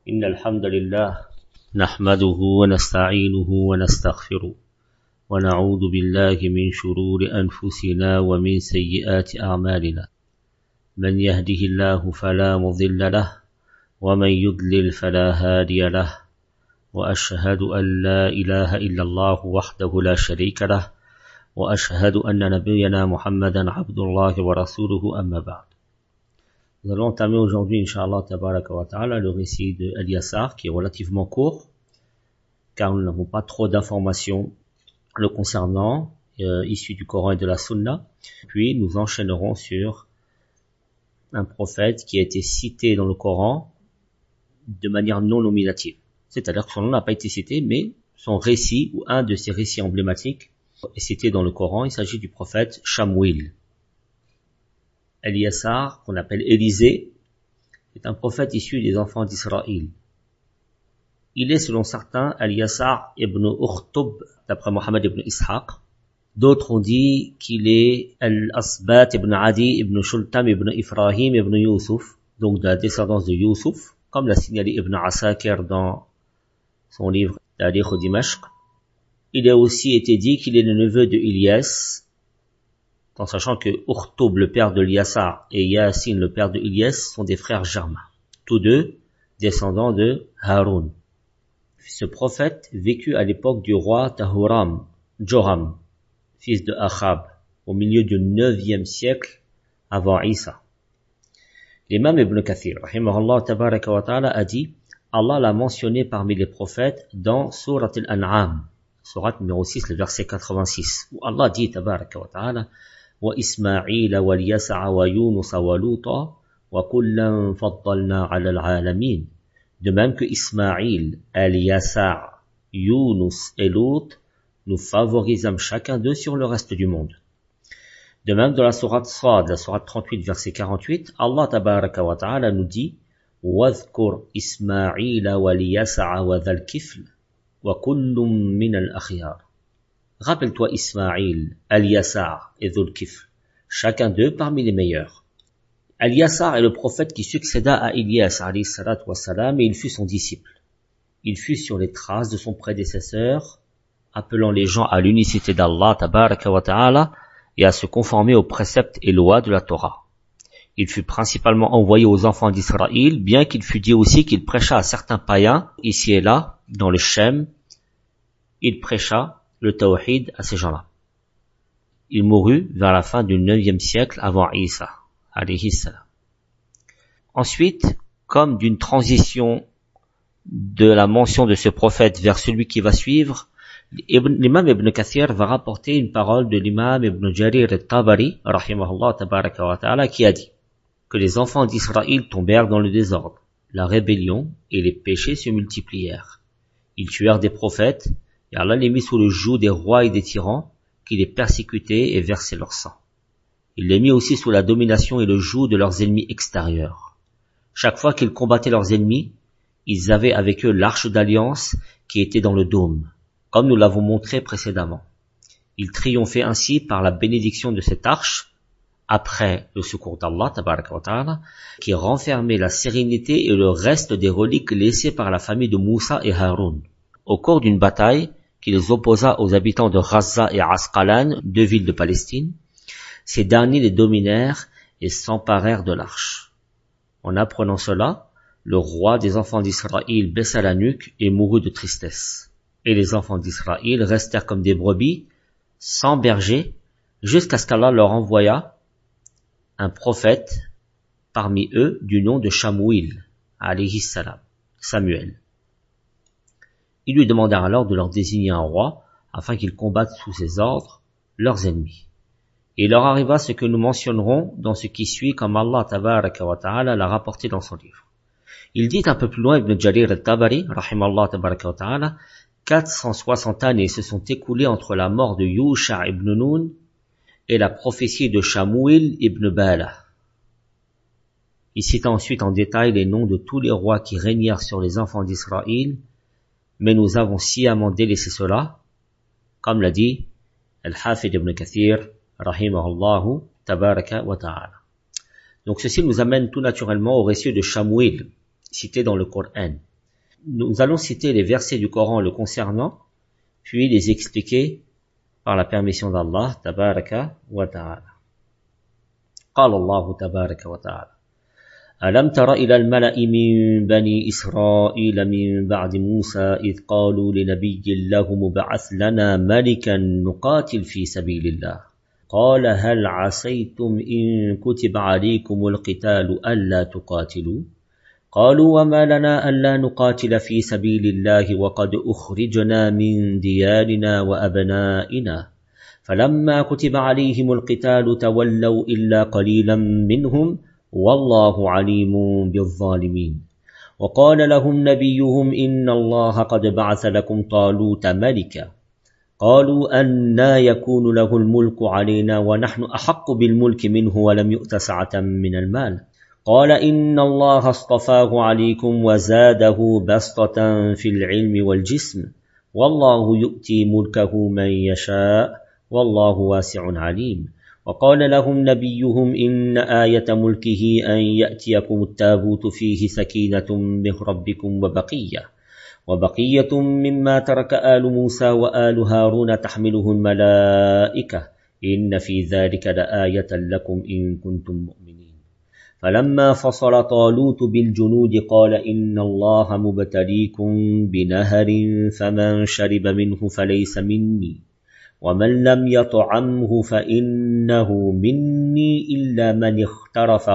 إن الحمد لله نحمده ونستعينه ونستغفره ونعوذ بالله من شرور أنفسنا ومن سيئات أعمالنا من يهده الله فلا مضل له ومن يضلل فلا هادي له وأشهد أن لا إله إلا الله وحده لا شريك له وأشهد أن نبينا محمدا عبد الله ورسوله أما بعد. Nous allons entamer aujourd'hui, Inch'Allah, tabaraka wa ta'ala, le récit de Al-Yasar, qui est relativement court, car nous n'avons pas trop d'informations le concernant, issues du Coran et de la Sunna. Puis, nous enchaînerons sur un prophète qui a été cité dans le Coran de manière non nominative. C'est-à-dire que son nom n'a pas été cité, mais son récit, ou un de ses récits emblématiques, est cité dans le Coran. Il s'agit du prophète Shamouil. Al-Yasar, qu'on appelle Élisée, est un prophète issu des enfants d'Israël. Il est, selon certains, Al-Yasar ibn Ukhtub, d'après Mohammed ibn Ishaq. D'autres ont dit qu'il est Al-Asbat ibn Adi ibn Shultam ibn Ibrahim ibn Yusuf, donc de la descendance de Yusuf, comme l'a signalé Ibn Asakir dans son livre Tarikh Dimashq. Il a aussi été dit qu'il est le neveu de Ilyas, en sachant que Ukhtub, le père de Yasar, et Yasin, le père de Ilyas, sont des frères germains, tous deux descendants de Haroun. Ce prophète vécut à l'époque du roi Tahuram, Joram, fils de Achab, au milieu du 9e siècle avant Isa. L'imam Ibn Kathir, rahimahullah tabaraka wa ta'ala, a dit, Allah l'a mentionné parmi les prophètes dans Surat al-An'am, Surat numéro 6, le verset 86, où Allah dit tabaraka wa ta'ala, وإسماعيل واليسع ويونس ولوطا وكلا فضلنا على العالمين. De même que Ismaïl, Al-Yasa, Yunus et Lut, nous favorisons chacun d'eux sur le reste du monde. De même dans la sourate Sad, la sourate 38, verset 48, Allah tabaraka wa ta'ala nous dit وَاذْكُرْ إِسْمَاعِيلَ وَالْيَسَعَ وَذَا الْكِفْلِ وَكُلٌّ مِّنَ الْأَخْيَارِ. Rappelle-toi Ismaïl, Al-Yasar et Dhul-Kifl, chacun d'eux parmi les meilleurs. Al-Yasar est le prophète qui succéda à Ilyas, alayhi salatu wassalam, et il fut son disciple. Il fut sur les traces de son prédécesseur, appelant les gens à l'unicité d'Allah, tabaraka wa ta'ala, et à se conformer aux préceptes et lois de la Torah. Il fut principalement envoyé aux enfants d'Israël, bien qu'il fût dit aussi qu'il prêcha à certains païens, ici et là, dans le Shem. Il prêcha le tawhid à ces gens-là. Il mourut vers la fin du 9e siècle avant Isa, alayhi salam. Ensuite, comme d'une transition de la mention de ce prophète vers celui qui va suivre, l'imam Ibn Kathir va rapporter une parole de l'imam Ibn Jarir al-Tabari, rahimahullah tabaraka wa ta'ala, qui a dit que les enfants d'Israël tombèrent dans le désordre, la rébellion et les péchés se multiplièrent. Ils tuèrent des prophètes, et Allah les mit sous le joug des rois et des tyrans, qui les persécutaient et versaient leur sang. Il les mit aussi sous la domination et le joug de leurs ennemis extérieurs. Chaque fois qu'ils combattaient leurs ennemis, ils avaient avec eux l'arche d'alliance qui était dans le dôme, comme nous l'avons montré précédemment. Ils triomphaient ainsi par la bénédiction de cette arche, après le secours d'Allah, tabaraka wa ta'ala, qui renfermait la sérénité et le reste des reliques laissées par la famille de Moussa et Haroun. Au cours d'une bataille qui les opposa aux habitants de Gaza et Asqalan, deux villes de Palestine, ces derniers les dominèrent et s'emparèrent de l'arche. En apprenant cela, le roi des enfants d'Israël baissa la nuque et mourut de tristesse. Et les enfants d'Israël restèrent comme des brebis, sans berger, jusqu'à ce qu'Allah leur envoya un prophète parmi eux du nom de Shamouil, alayhi salam, Samuel. Ils lui demandèrent alors de leur désigner un roi, afin qu'ils combattent sous ses ordres leurs ennemis. Et il leur arriva ce que nous mentionnerons dans ce qui suit, comme Allah tabaraka wa ta'ala l'a rapporté dans son livre. Il dit un peu plus loin, Ibn Jarir al-Tabari, rahimallah tabaraka wa ta'ala, 460 années se sont écoulées entre la mort de Yusha ibn Nun et la prophétie de Shamouil ibn Bala. Il cita ensuite en détail les noms de tous les rois qui régnèrent sur les enfants d'Israël, mais nous avons sciemment délaissé cela, comme l'a dit Al-Hafid ibn Kathir, rahimahullahu tabaraka wa ta'ala. Donc ceci nous amène tout naturellement au récit de Shamouil, cité dans le Coran. Nous allons citer les versets du Coran le concernant, puis les expliquer par la permission d'Allah, tabaraka wa ta'ala. قال الله تبارك وتعالى ألم تر إلى الملأ من بني إسرائيل من بعد موسى إذ قالوا لنبي له مبعث لنا ملكا نقاتل في سبيل الله قال هل عسيتم إن كتب عليكم القتال ألا تقاتلوا قالوا وما لنا ألا نقاتل في سبيل الله وقد أخرجنا من ديارنا وأبنائنا فلما كتب عليهم القتال تولوا إلا قليلا منهم والله عليم بالظالمين وقال لهم نبيهم إن الله قد بعث لكم طالوت ملكا قالوا أنى يكون له الملك علينا ونحن أحق بالملك منه ولم يؤت سعة من المال قال إن الله اصطفاه عليكم وزاده بسطة في العلم والجسم والله يؤتي ملكه من يشاء والله واسع عليم وقال لهم نبيهم إن آية ملكه أن يأتيكم التابوت فيه سكينة من ربكم وبقية مما ترك آل موسى وآل هارون تحمله الملائكة إن في ذلك لآية لكم إن كنتم مؤمنين فلما فصل طالوت بالجنود قال إن الله مبتليكم بنهر فمن شرب منه فليس مني ومن لم يطعمه فإنه مني إلا من اخترف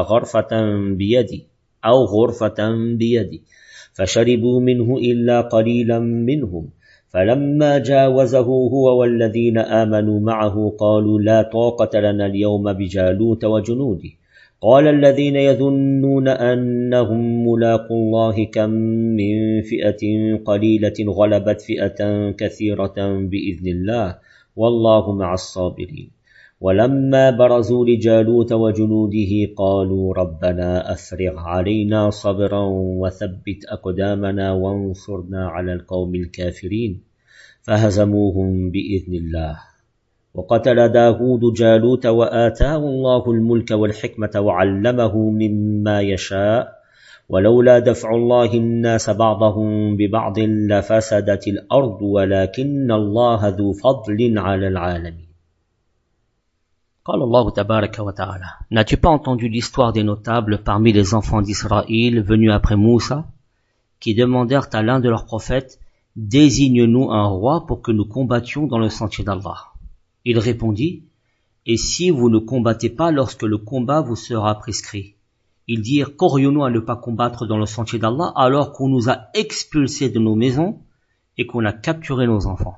غرفة بيدي فشربوا منه إلا قليلا منهم فلما جاوزه هو والذين آمنوا معه قالوا لا طاقة لنا اليوم بجالوت وجنوده قال الذين يظنون أنهم ملاقو الله كم من فئة قليلة غلبت فئة كثيرة بإذن الله والله مع الصابرين ولما برزوا لجالوت وجنوده قالوا ربنا أفرغ علينا صبرا وثبت أقدامنا وانصرنا على القوم الكافرين فهزموهم بإذن الله وقتل داود جالوت وآتاه الله الملك والحكمة وعلمه مما يشاء ولولا دفع الله الناس بعضهم ببعض لفسدت الأرض ولكن الله ذو فضل على العالمين. قال الله تبارك وتعالى N'as-tu pas entendu l'histoire des notables parmi les enfants d'Israël venus après Moussa, qui demandèrent à l'un de leurs prophètes « Désigne-nous un roi pour que nous combattions dans le sentier d'Allah » Il répondit « Et si vous ne combattez pas lorsque le combat vous sera prescrit ?» Ils dirent, qu'aurions-nous à ne pas combattre dans le sentier d'Allah alors qu'on nous a expulsés de nos maisons et qu'on a capturé nos enfants.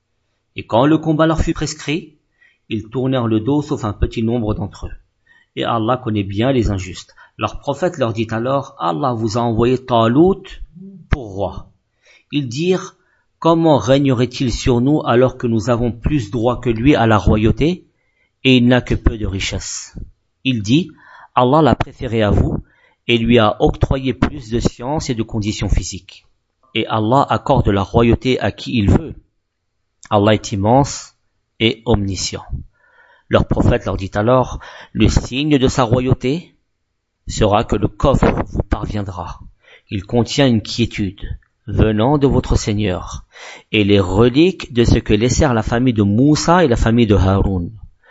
Et quand le combat leur fut prescrit, ils tournèrent le dos sauf un petit nombre d'entre eux. Et Allah connaît bien les injustes. Leur prophète leur dit alors, Allah vous a envoyé Talut pour roi. Ils dirent, comment régnerait-il sur nous alors que nous avons plus droit que lui à la royauté et il n'a que peu de richesse. Il dit, Allah l'a préféré à vous et lui a octroyé plus de science et de conditions physiques. Et Allah accorde la royauté à qui il veut. Allah est immense et omniscient. Leur prophète leur dit alors, le signe de sa royauté sera que le coffre vous parviendra. Il contient une quiétude venant de votre Seigneur et les reliques de ce que laissèrent la famille de Moussa et la famille de Haroun.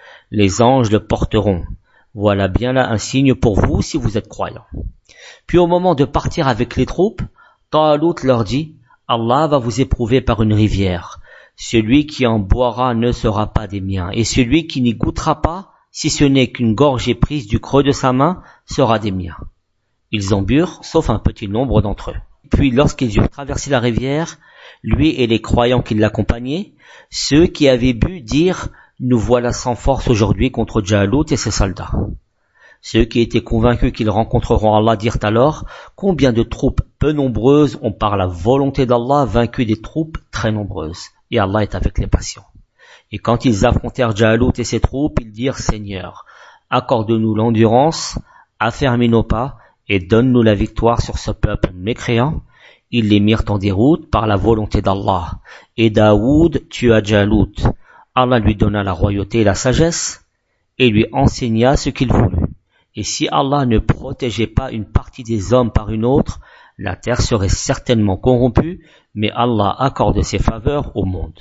Les anges le porteront. Voilà bien là un signe pour vous si vous êtes croyants. Puis au moment de partir avec les troupes, Talut leur dit, Allah va vous éprouver par une rivière. Celui qui en boira ne sera pas des miens, et celui qui n'y goûtera pas, si ce n'est qu'une gorgée prise du creux de sa main, sera des miens. Ils en burent, sauf un petit nombre d'entre eux. Puis lorsqu'ils eurent traversé la rivière, lui et les croyants qui l'accompagnaient, ceux qui avaient bu dirent, nous voilà sans force aujourd'hui contre Jalut et ses soldats. Ceux qui étaient convaincus qu'ils rencontreront Allah dirent alors, combien de troupes peu nombreuses ont par la volonté d'Allah vaincu des troupes très nombreuses. Et Allah est avec les patients. Et quand ils affrontèrent Jalut et ses troupes, ils dirent, Seigneur, accorde-nous l'endurance, affermis nos pas, et donne-nous la victoire sur ce peuple mécréant. Ils les mirent en déroute par la volonté d'Allah. Et Daoud tua Jalut. Allah lui donna la royauté et la sagesse, et lui enseigna ce qu'il voulut. Et si Allah ne protégeait pas une partie des hommes par une autre, la terre serait certainement corrompue, mais Allah accorde ses faveurs au monde.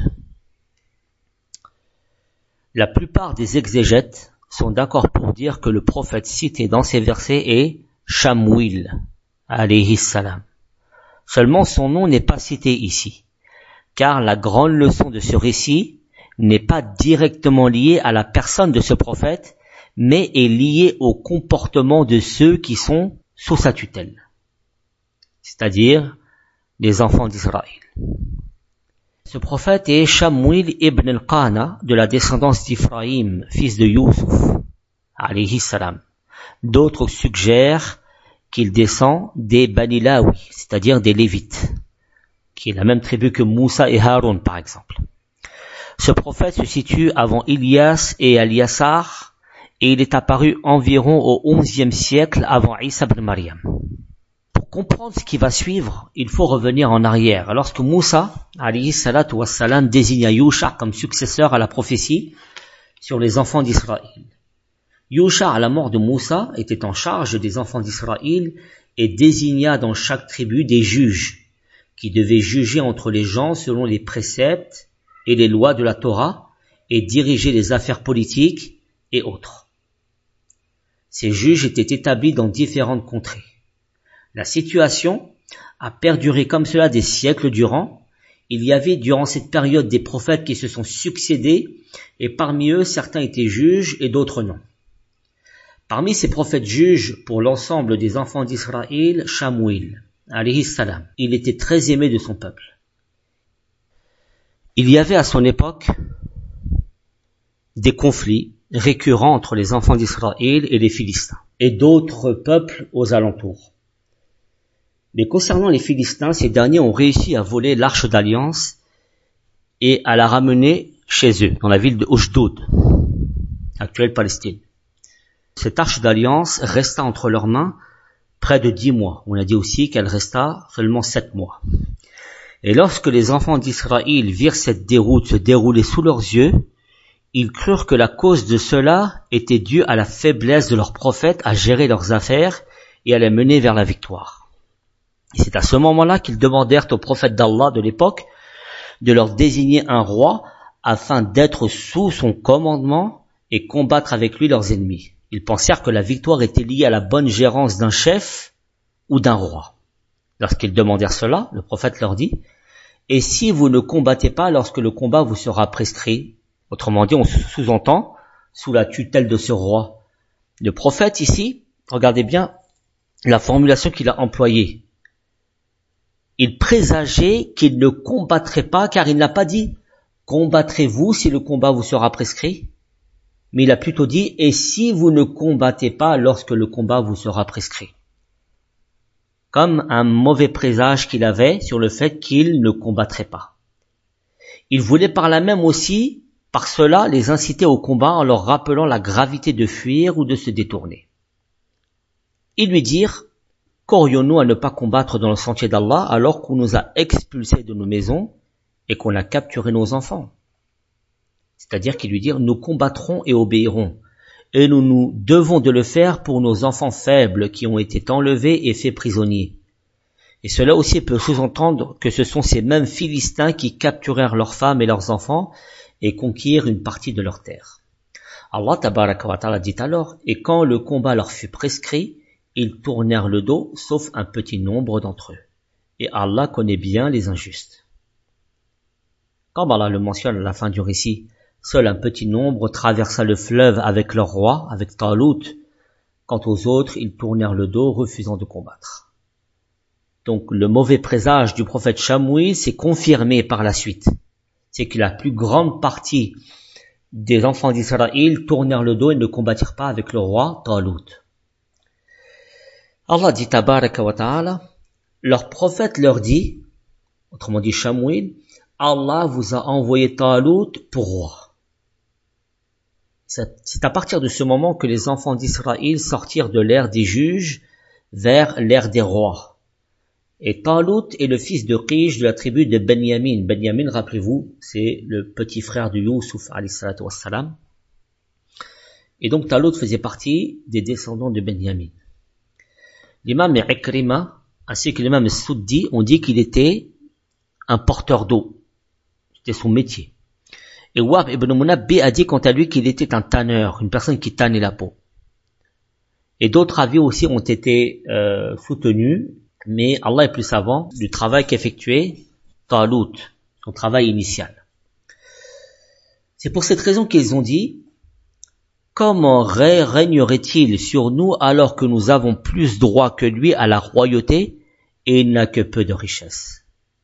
La plupart des exégètes sont d'accord pour dire que le prophète cité dans ces versets est Shamwil, alayhi salam. Seulement son nom n'est pas cité ici, car la grande leçon de ce récit n'est pas directement liée à la personne de ce prophète, mais est liée au comportement de ceux qui sont sous sa tutelle, c'est-à-dire les enfants d'Israël. Ce prophète est Shamwil ibn al-Qana, de la descendance d'Ibrahim, fils de Youssouf, alayhi salam. D'autres suggèrent qu'il descend des Bani Lawi, c'est-à-dire des Lévites, qui est la même tribu que Moussa et Haroun, par exemple. Ce prophète se situe avant Ilyas et Eliasar, et il est apparu environ au XIe siècle avant Isa ibn Maryam. Pour comprendre ce qui va suivre, il faut revenir en arrière. Lorsque Moussa, alayhi salatu wassalam, désigna Yusha comme successeur à la prophétie sur les enfants d'Israël. Yusha, à la mort de Moussa, était en charge des enfants d'Israël et désigna dans chaque tribu des juges qui devaient juger entre les gens selon les préceptes et les lois de la Torah et diriger les affaires politiques et autres. Ces juges étaient établis dans différentes contrées. La situation a perduré comme cela des siècles durant. Il y avait durant cette période des prophètes qui se sont succédés et parmi eux certains étaient juges et d'autres non. Parmi ces prophètes juges pour l'ensemble des enfants d'Israël, Shamwil, alayhi salam, il était très aimé de son peuple. Il y avait à son époque des conflits récurrents entre les enfants d'Israël et les Philistins et d'autres peuples aux alentours. Mais concernant les Philistins, ces derniers ont réussi à voler l'arche d'alliance et à la ramener chez eux, dans la ville de Ashdod, actuelle Palestine. Cette arche d'alliance resta entre leurs mains près de 10 mois. On a dit aussi qu'elle resta seulement 7 mois. Et lorsque les enfants d'Israël virent cette déroute se dérouler sous leurs yeux, ils crurent que la cause de cela était due à la faiblesse de leurs prophètes à gérer leurs affaires et à les mener vers la victoire. Et c'est à ce moment-là qu'ils demandèrent au prophète d'Allah de l'époque de leur désigner un roi afin d'être sous son commandement et combattre avec lui leurs ennemis. Ils pensèrent que la victoire était liée à la bonne gérance d'un chef ou d'un roi. Lorsqu'ils demandèrent cela, le prophète leur dit « Et si vous ne combattez pas lorsque le combat vous sera prescrit ?» Autrement dit, on sous-entend sous la tutelle de ce roi. Le prophète ici, regardez bien la formulation qu'il a employée. Il présageait qu'il ne combattrait pas, car il n'a pas dit « Combattrez-vous si le combat vous sera prescrit ?» Mais il a plutôt dit « Et si vous ne combattez pas lorsque le combat vous sera prescrit ?» Comme un mauvais présage qu'il avait sur le fait qu'il ne combattrait pas. Il voulait par là même aussi, par cela, les inciter au combat en leur rappelant la gravité de fuir ou de se détourner. Ils lui dirent « Qu'aurions-nous à ne pas combattre dans le sentier d'Allah alors qu'on nous a expulsés de nos maisons et qu'on a capturé nos enfants ?» C'est-à-dire qu'ils lui dirent « Nous combattrons et obéirons, et nous devons de le faire pour nos enfants faibles qui ont été enlevés et faits prisonniers. » Et cela aussi peut sous-entendre que ce sont ces mêmes Philistins qui capturèrent leurs femmes et leurs enfants et conquirent une partie de leurs terres. Allah tabaraka wa ta'ala dit alors « Et quand le combat leur fut prescrit, ils tournèrent le dos, sauf un petit nombre d'entre eux. Et Allah connaît bien les injustes. » Comme Allah le mentionne à la fin du récit, seul un petit nombre traversa le fleuve avec leur roi, avec Talut. Quant aux autres, ils tournèrent le dos, refusant de combattre. Donc le mauvais présage du prophète Shamwil s'est confirmé par la suite. C'est que la plus grande partie des enfants d'Israël tournèrent le dos et ne combattirent pas avec le roi Talut. Allah dit tabaraka wa ta'ala, leur prophète leur dit, autrement dit Shamwil, Allah vous a envoyé Talut pour roi. C'est à partir de ce moment que les enfants d'Israël sortirent de l'ère des juges vers l'ère des rois. Et Talut est le fils de Qish de la tribu de Benyamin. Benyamin, rappelez-vous, c'est le petit frère de Youssouf, alayhi salatu wassalam. Et donc Talut faisait partie des descendants de Benyamin. L'imam Ikrima ainsi que l'imam Souddi, on dit qu'il était un porteur d'eau. C'était son métier. Et Wahb ibn Munabbi a dit quant à lui qu'il était un tanneur, une personne qui tannait la peau. Et d'autres avis aussi ont été soutenus, mais Allah est plus savant du travail qu'effectuait Talut, son travail initial. C'est pour cette raison qu'ils ont dit: comment régnerait-il sur nous alors que nous avons plus droit que lui à la royauté et il n'a que peu de richesse?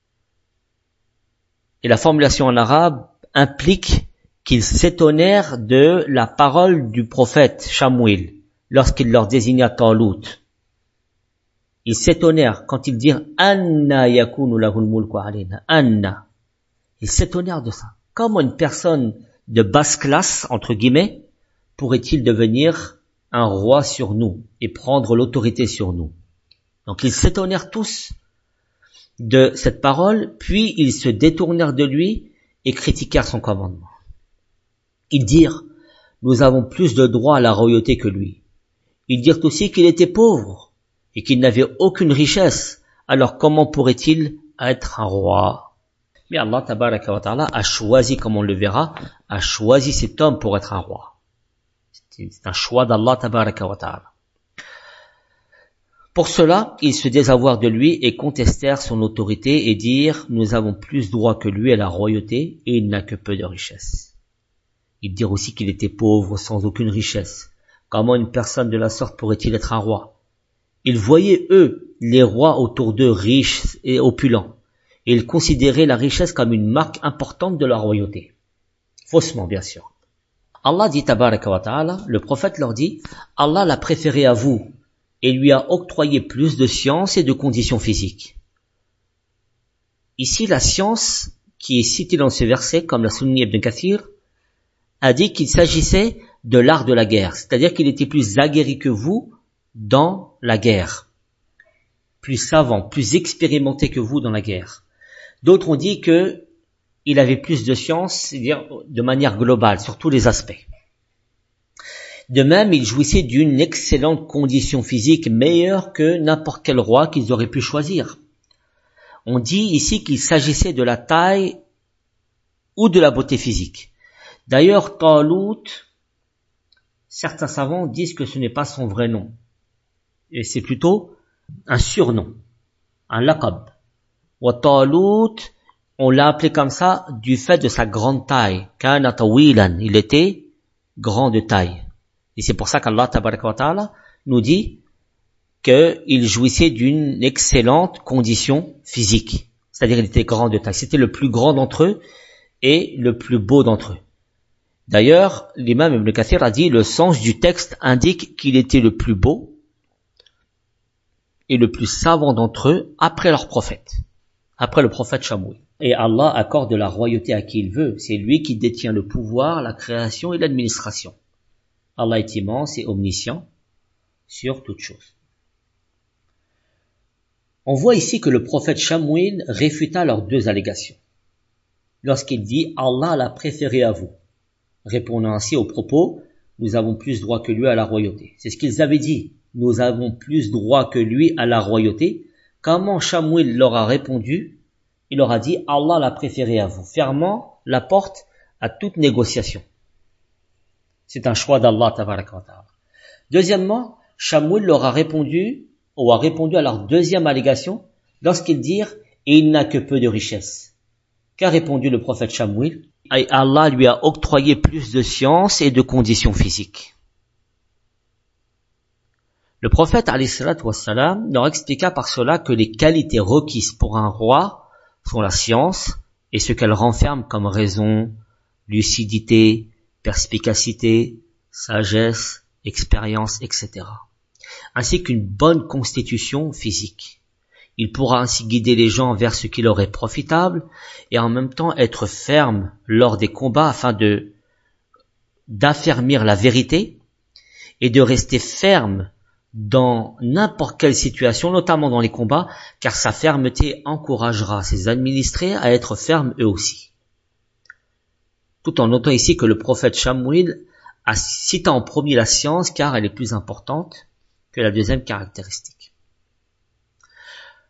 Et la formulation en arabe implique qu'ils s'étonnèrent de la parole du prophète Shamouil lorsqu'il leur désigna Talut. Ils s'étonnèrent quand ils dirent Anna yakunu lahul mulku alayna. Anna. Ils s'étonnèrent de ça. Comment une personne de basse classe, entre guillemets, pourrait-il devenir un roi sur nous et prendre l'autorité sur nous? Donc ils s'étonnèrent tous de cette parole, puis ils se détournèrent de lui et critiquèrent son commandement. Ils dirent: nous avons plus de droit à la royauté que lui. Ils dirent aussi qu'il était pauvre et qu'il n'avait aucune richesse. Alors comment pourrait-il être un roi? Mais Allah tabaraka wa ta'ala a choisi, comme on le verra, a choisi cet homme pour être un roi. C'est un choix d'Allah tabaraka wa ta'ala. Pour cela, ils se désavouèrent de lui et contestèrent son autorité et dirent: nous avons plus droit que lui à la royauté et il n'a que peu de richesse. Ils dirent aussi qu'il était pauvre, sans aucune richesse. Comment une personne de la sorte pourrait-il être un roi? Ils voyaient, eux, les rois autour d'eux riches et opulents, et ils considéraient la richesse comme une marque importante de la royauté. Faussement, bien sûr. Allah dit tabaraka wa ta'ala, le prophète leur dit: Allah l'a préféré à vous et lui a octroyé plus de science et de conditions physiques. Ici, la science qui est citée dans ce verset, comme l'a souligné Ibn Kathir, a dit qu'il s'agissait de l'art de la guerre, c'est-à-dire qu'il était plus aguerri que vous dans la guerre, plus savant, plus expérimenté que vous dans la guerre. D'autres ont dit que il avait plus de science, c'est-à-dire de manière globale, sur tous les aspects. De même, il jouissait d'une excellente condition physique, meilleure que n'importe quel roi qu'ils auraient pu choisir. On dit ici qu'il s'agissait de la taille ou de la beauté physique. D'ailleurs, Talut, certains savants disent que ce n'est pas son vrai nom. Et c'est plutôt un surnom, un laqab. Wa Talut, on l'a appelé comme ça du fait de sa grande taille. Kana tawilan, il était grand de taille. Et c'est pour ça qu'Allah tabaraka wa ta'ala nous dit qu'il jouissait d'une excellente condition physique. C'est-à-dire il était grand de taille. C'était le plus grand d'entre eux et le plus beau d'entre eux. D'ailleurs, l'imam Ibn Kathir a dit: le sens du texte indique qu'il était le plus beau et le plus savant d'entre eux après leur prophète, après le prophète Shamouil. Et Allah accorde la royauté à qui il veut. C'est lui qui détient le pouvoir, la création et l'administration. Allah est immense et omniscient sur toutes choses. On voit ici que le prophète Shamouil réfuta leurs deux allégations. Lorsqu'il dit: Allah l'a préféré à vous, répondant ainsi au propos: nous avons plus droit que lui à la royauté. C'est ce qu'ils avaient dit: nous avons plus droit que lui à la royauté. Comment Shamouil leur a répondu? Il leur a dit: Allah l'a préféré à vous, fermant la porte à toute négociation. C'est un choix d'Allah tabaraka wa ta'ala. Deuxièmement, Shamouil leur a répondu à leur deuxième allégation lorsqu'ils dirent: et il n'a que peu de richesse. Qu'a répondu le prophète Shamouil? Allah lui a octroyé plus de science et de conditions physiques. Le prophète alayhi salatu wassalam leur expliqua par cela que les qualités requises pour un roi sont la science et ce qu'elle renferme comme raison, lucidité, perspicacité, sagesse, expérience, etc. Ainsi qu'une bonne constitution physique. Il pourra ainsi guider les gens vers ce qui leur est profitable et en même temps être ferme lors des combats afin d'affermir la vérité et de rester ferme dans n'importe quelle situation, notamment dans les combats, car sa fermeté encouragera ses administrés à être fermes eux aussi. Tout en notant ici que le prophète Shamouil a cité en premier la science car elle est plus importante que la deuxième caractéristique.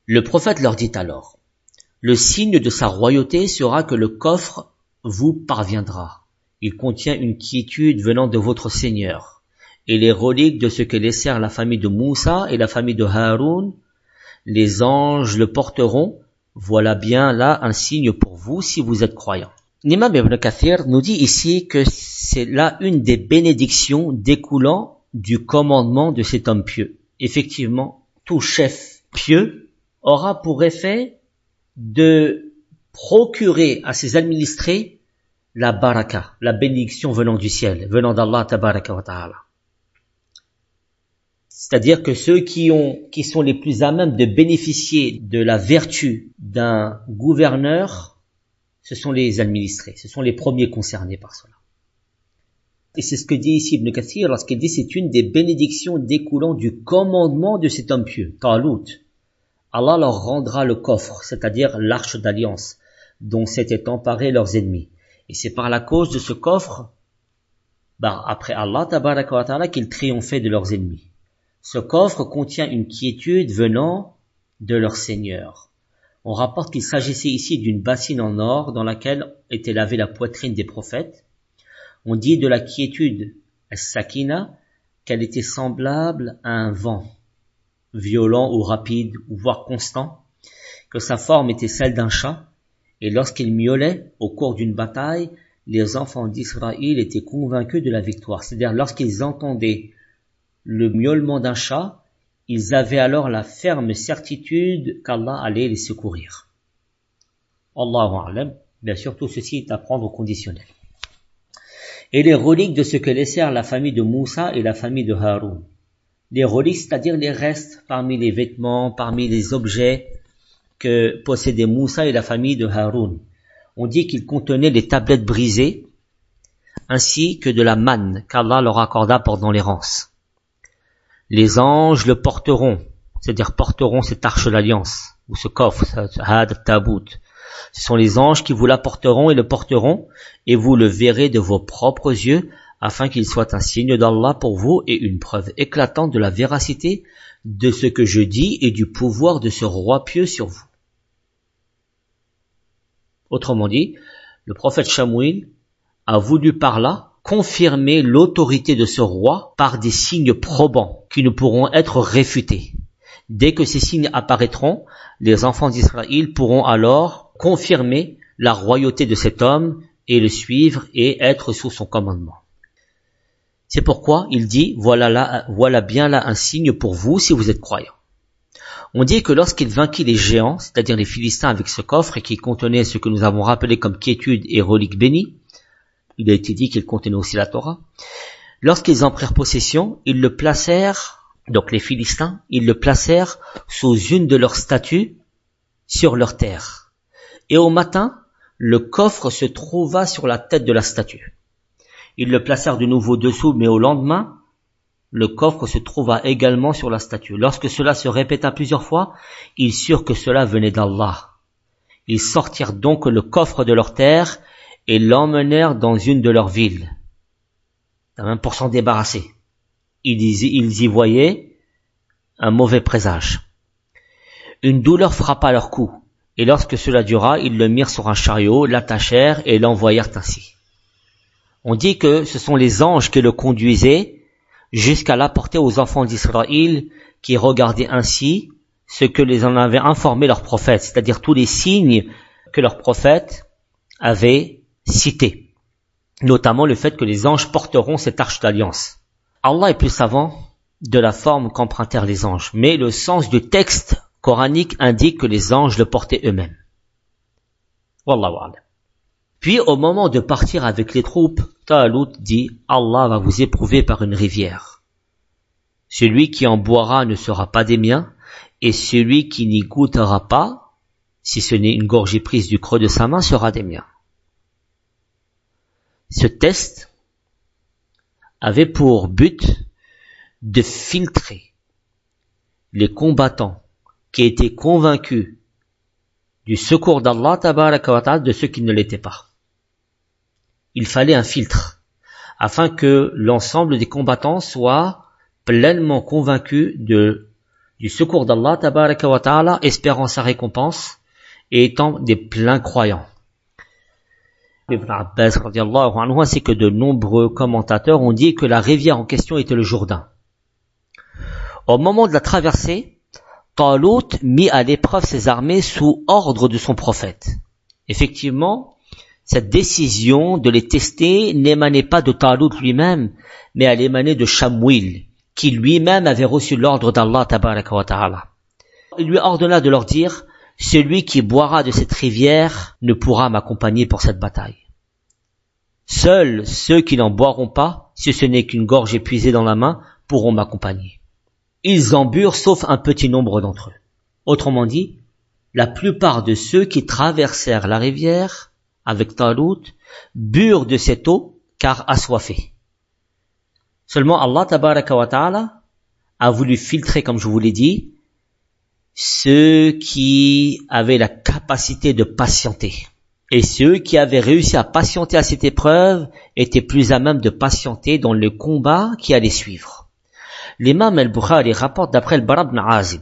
Le prophète leur dit alors, le signe de sa royauté sera que le coffre vous parviendra. Il contient une quiétude venant de votre Seigneur, et les reliques de ce que laissèrent la famille de Moussa et la famille de Haroun, les anges le porteront. Voilà bien là un signe pour vous si vous êtes croyants. L'imam Ibn Kathir nous dit ici que c'est là une des bénédictions découlant du commandement de cet homme pieux. Effectivement, tout chef pieux aura pour effet de procurer à ses administrés la baraka, la bénédiction venant du ciel, venant d'Allah tabaraka wa ta'ala. C'est-à-dire que ceux qui sont les plus à même de bénéficier de la vertu d'un gouverneur, ce sont les administrés, ce sont les premiers concernés par cela. Et c'est ce que dit ici Ibn Kathir lorsqu'il dit c'est une des bénédictions découlant du commandement de cet homme pieux, Talut. Allah leur rendra le coffre, c'est-à-dire l'arche d'alliance, dont s'étaient emparés leurs ennemis. Et c'est par la cause de ce coffre, après Allah tabaraka wa ta'ala, qu'ils triomphaient de leurs ennemis. Ce coffre contient une quiétude venant de leur Seigneur. On rapporte qu'il s'agissait ici d'une bassine en or dans laquelle était lavée la poitrine des prophètes. On dit de la quiétude, as-sakina, qu'elle était semblable à un vent, violent ou rapide, ou voire constant, que sa forme était celle d'un chat, et lorsqu'il miaulait au cours d'une bataille, les enfants d'Israël étaient convaincus de la victoire. C'est-à-dire lorsqu'ils entendaient le miaulement d'un chat, ils avaient alors la ferme certitude qu'Allah allait les secourir. Allahu a'lam. Bien sûr, tout ceci est à prendre au conditionnel. Et les reliques de ce que laissèrent la famille de Moussa et la famille de Haroun. Les reliques, c'est-à-dire les restes parmi les vêtements, parmi les objets que possédaient Moussa et la famille de Haroun. On dit qu'ils contenaient les tablettes brisées, ainsi que de la manne qu'Allah leur accorda pendant l'errance. Les anges le porteront, c'est-à-dire porteront cette arche d'alliance, ou ce coffre, ce had tabout. Ce sont les anges qui vous l'apporteront et le porteront, et vous le verrez de vos propres yeux, afin qu'il soit un signe d'Allah pour vous et une preuve éclatante de la véracité de ce que je dis et du pouvoir de ce roi pieux sur vous. Autrement dit, le prophète Shamouil a voulu par là confirmer l'autorité de ce roi par des signes probants qui ne pourront être réfutés. Dès que ces signes apparaîtront, les enfants d'Israël pourront alors confirmer la royauté de cet homme et le suivre et être sous son commandement. C'est pourquoi il dit, voilà bien là un signe pour vous si vous êtes croyants. On dit que lorsqu'il vainquit les géants, c'est-à-dire les Philistins avec ce coffre et qui contenait ce que nous avons rappelé comme quiétude et reliques bénies, il a été dit qu'il contenait aussi la Torah. Lorsqu'ils en prirent possession, ils le placèrent, donc les Philistins, ils le placèrent sous une de leurs statues sur leur terre. Et au matin, le coffre se trouva sur la tête de la statue. Ils le placèrent de nouveau dessous, mais au lendemain, le coffre se trouva également sur la statue. Lorsque cela se répéta plusieurs fois, ils surent que cela venait d'Allah. Ils sortirent donc le coffre de leur terre et l'emmenèrent dans une de leurs villes, même pour s'en débarrasser. Ils y voyaient un mauvais présage. Une douleur frappa leur cou, et lorsque cela dura, ils le mirent sur un chariot, l'attachèrent et l'envoyèrent ainsi. On dit que ce sont les anges qui le conduisaient jusqu'à l'apporter aux enfants d'Israël qui regardaient ainsi ce que les en avaient informé leurs prophètes, c'est-à-dire tous les signes que leurs prophètes avaient cités, notamment le fait que les anges porteront cette arche d'alliance. Allah est plus savant de la forme qu'empruntèrent les anges, mais le sens du texte coranique indique que les anges le portaient eux-mêmes. Wallahu a'lam. Puis au moment de partir avec les troupes, Talut dit « Allah va vous éprouver par une rivière. Celui qui en boira ne sera pas des miens, et celui qui n'y goûtera pas, si ce n'est une gorgée prise du creux de sa main, sera des miens. » Ce test avait pour but de filtrer les combattants qui étaient convaincus du secours d'Allah tabaraka wa ta'ala de ceux qui ne l'étaient pas. Il fallait un filtre afin que l'ensemble des combattants soient pleinement convaincus de du secours d'Allah tabaraka wa ta'ala, espérant sa récompense et étant des pleins croyants. Ibn Abbas radiyallahu anhu ainsi que de nombreux commentateurs ont dit que la rivière en question était le Jourdain. Au moment de la traversée, Talut mit à l'épreuve ses armées sous ordre de son prophète. Effectivement, cette décision de les tester n'émanait pas de Talut lui-même, mais elle émanait de Shamwil, qui lui-même avait reçu l'ordre d'Allah tabaraka wa ta'ala. Il lui ordonna de leur dire: celui qui boira de cette rivière ne pourra m'accompagner pour cette bataille. Seuls ceux qui n'en boiront pas, si ce n'est qu'une gorge épuisée dans la main, pourront m'accompagner. Ils en burent sauf un petit nombre d'entre eux. Autrement dit, la plupart de ceux qui traversèrent la rivière avec Talut burent de cette eau car assoiffés. Seulement Allah tabaraka wa ta'ala a voulu filtrer, comme je vous l'ai dit, ceux qui avaient la capacité de patienter. Et ceux qui avaient réussi à patienter à cette épreuve étaient plus à même de patienter dans le combat qui allait suivre. L'imam al-Bukhari rapporte d'après le Bara ibn Azib,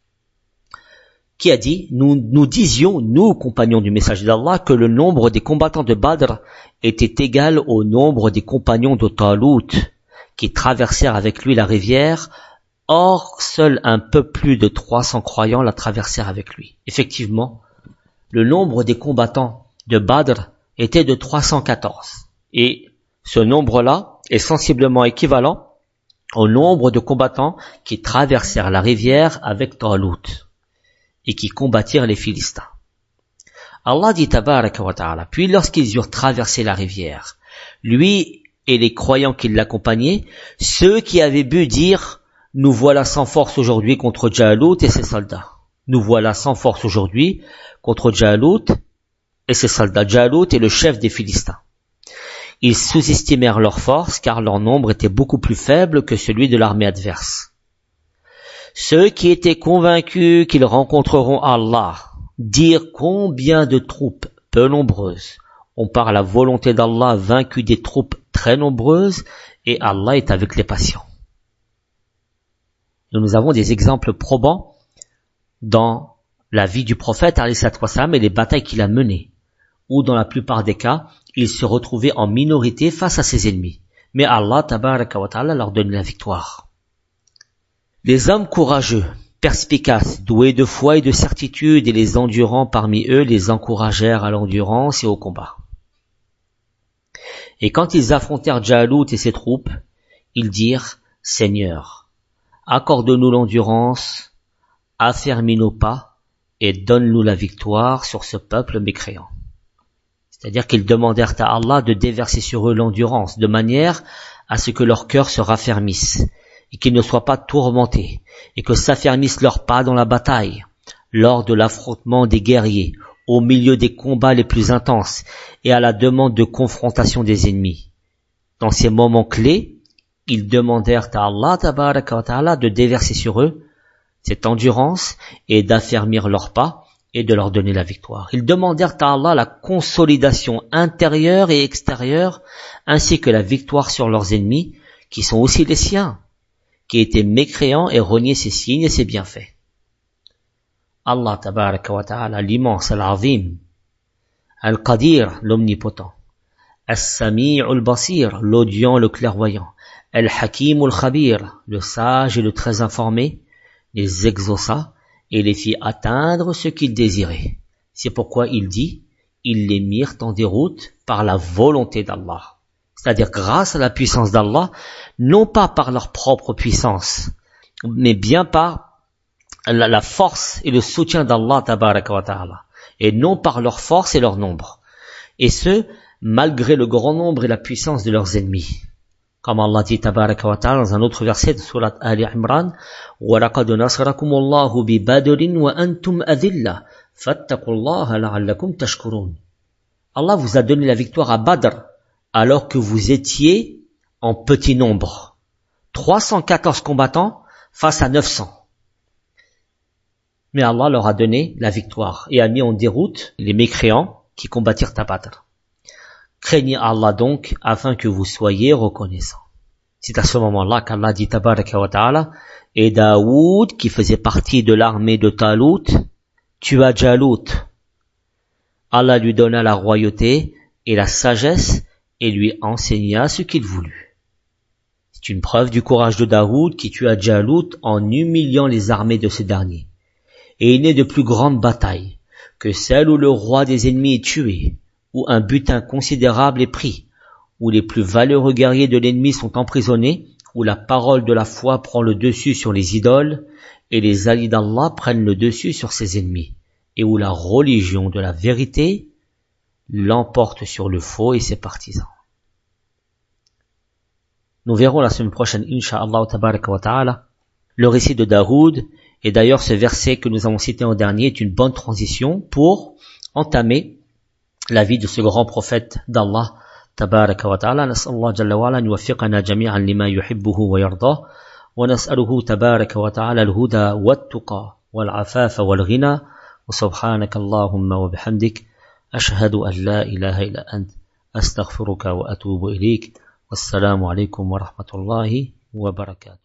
qui a dit: nous disions, nous compagnons du messager d'Allah, que le nombre des combattants de Badr était égal au nombre des compagnons de Talut, qui traversèrent avec lui la rivière. Or, seul un peu plus de 300 croyants la traversèrent avec lui. Effectivement, le nombre des combattants de Badr était de 314. Et ce nombre-là est sensiblement équivalent au nombre de combattants qui traversèrent la rivière avec Talut et qui combattirent les Philistins. Allah dit tabaraka wa ta'ala: puis lorsqu'ils eurent traversé la rivière, lui et les croyants qui l'accompagnaient, ceux qui avaient bu dirent: nous voilà sans force aujourd'hui contre Jalut et ses soldats. Nous voilà sans force aujourd'hui contre Jalut et ses soldats. Jalut est le chef des Philistins. Ils sous-estimèrent leur force car leur nombre était beaucoup plus faible que celui de l'armée adverse. Ceux qui étaient convaincus qu'ils rencontreront Allah dirent: combien de troupes peu nombreuses ont par la volonté d'Allah vaincu des troupes très nombreuses, et Allah est avec les patients. Nous avons des exemples probants dans la vie du prophète alayhi salatu wassalam et les batailles qu'il a menées, où dans la plupart des cas, il se retrouvait en minorité face à ses ennemis. Mais Allah tabaraka wa ta'ala leur donnait la victoire. Les hommes courageux, perspicaces, doués de foi et de certitude, et les endurants parmi eux les encouragèrent à l'endurance et au combat. Et quand ils affrontèrent Jalut et ses troupes, ils dirent: Seigneur, accorde-nous l'endurance, affermis nos pas et donne-nous la victoire sur ce peuple mécréant. C'est-à-dire qu'ils demandèrent à Allah de déverser sur eux l'endurance, de manière à ce que leur cœur se raffermisse, et qu'ils ne soient pas tourmentés, et que s'affermissent leurs pas dans la bataille, lors de l'affrontement des guerriers, au milieu des combats les plus intenses, et à la demande de confrontation des ennemis. Dans ces moments clés, ils demandèrent à Allah tabaraka wa ta'ala de déverser sur eux cette endurance et d'affermir leurs pas et de leur donner la victoire. Ils demandèrent à Allah la consolidation intérieure et extérieure ainsi que la victoire sur leurs ennemis qui sont aussi les siens, qui étaient mécréants et reniaient ses signes et ses bienfaits. Allah tabaraka wa ta'ala, l'immense, al-azim, al-qadir, l'omnipotent, al-sami' al-basir, l'audient, le clairvoyant, al-hakim al-khabir, le sage et le très informé, les exauça et les fit atteindre ce qu'ils désiraient. C'est pourquoi il dit: ils les mirent en déroute par la volonté d'Allah. C'est-à-dire grâce à la puissance d'Allah, non pas par leur propre puissance, mais bien par la force et le soutien d'Allah tabaraka wa ta'ala, et non par leur force et leur nombre. Et ce, malgré le grand nombre et la puissance de leurs ennemis. Comme Allah dit tabaraka wa ta'ala dans un autre verset de surat Ali Imran: وَلَقَدْ نَصَرَكُمُ اللَّهُ بِبَدْرٍ وَأَنْتُمْ أَذِلَّةٌ فَاتَّقُوا اللَّهَ لَعَلَّكُمْ تَشْكُرُونَ. Allah vous a donné la victoire à Badr alors que vous étiez en petit nombre. 314 combattants face à 900. Mais Allah leur a donné la victoire et a mis en déroute les mécréants qui combattirent à Badr. Craignez Allah donc afin que vous soyez reconnaissants. C'est à ce moment-là qu'Allah dit tabaraka wa ta'ala: Et Daoud, qui faisait partie de l'armée de Talout, tua Jalout. Allah lui donna la royauté et la sagesse et lui enseigna ce qu'il voulut. C'est une preuve du courage de Daoud qui tua Jalout en humiliant les armées de ce dernier. Et il n'est de plus grande bataille que celle où le roi des ennemis est tué, où un butin considérable est pris, où les plus valeureux guerriers de l'ennemi sont emprisonnés, où la parole de la foi prend le dessus sur les idoles, et les alliés d'Allah prennent le dessus sur ses ennemis, et où la religion de la vérité l'emporte sur le faux et ses partisans. Nous verrons la semaine prochaine, Inch'Allah tabaraka wa ta'ala, le récit de Daoud, et d'ailleurs ce verset que nous avons cité en dernier est une bonne transition pour entamer la vie de ce grand prophète d'Allah tabaraka wa ta'ala. Nas'allah jalla wa ala an yuwaffiqana jami'an lima yuhibbuhu wa yardah, wa nas'aluhu tabaraka wa ta'ala al-huda wat-tuqa wal-afafa wal-ghina, wa subhanaka Allahumma wa bihamdik ashhadu an la ilaha illa ant astaghfiruka wa atubu ilayk. Wassalamu alaykum wa rahmatullahi wa barakatuh.